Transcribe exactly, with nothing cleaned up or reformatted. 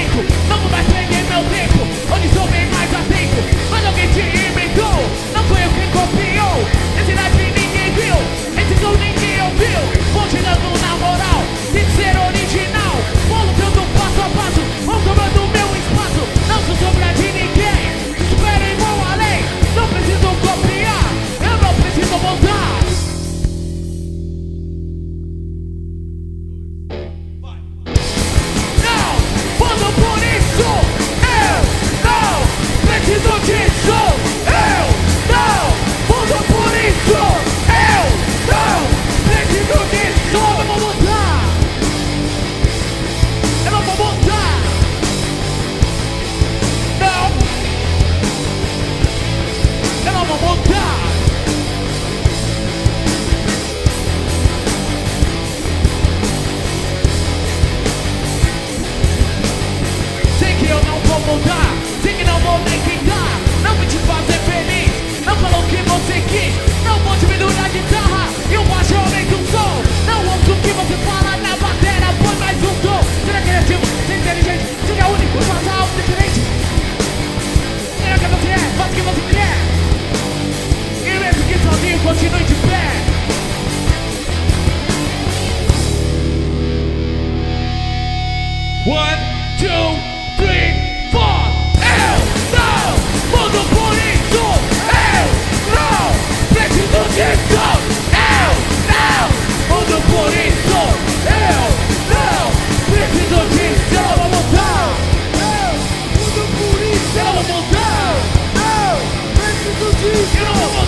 tempo, não vou mais perder meu tempo. Onde sou bem mais atento, mas alguém te inventou. Não foi eu quem copiou, esse live ninguém viu, esse som ninguém ouviu. Vou te dando na moral, tem que ser original. Vou lutando passo a passo, vou tomando meu espaço. Não sou sombra de ninguém, espero e vou além. Não preciso copiar, eu não preciso voltar. Preciso disso, eu não mudo por isso, eu não preciso disso. Eu não vou mudar, eu não vou mudar, não, eu não vou mudar. Sei que eu não vou mudar, sei que não vou nem quitar. Não vou te fazer feliz, não falou o que você quis. Não vou diminuir a guitarra e o baixo aumenta o som. Não ouço o que você fala na bateria, põe mais um tom. Seja criativo, seja inteligente, seja único, faça algo diferente. Seja quem você é, faça o que você quer. E mesmo que sozinho, continue de pé. One, two, three, four. Eu não mudo por isso, eu não preciso disso, eu não mudo por isso, eu não preciso disso. Eu não vou mudar, eu mudo por isso, eu não vou mudar, eu preciso disso. Eu não vou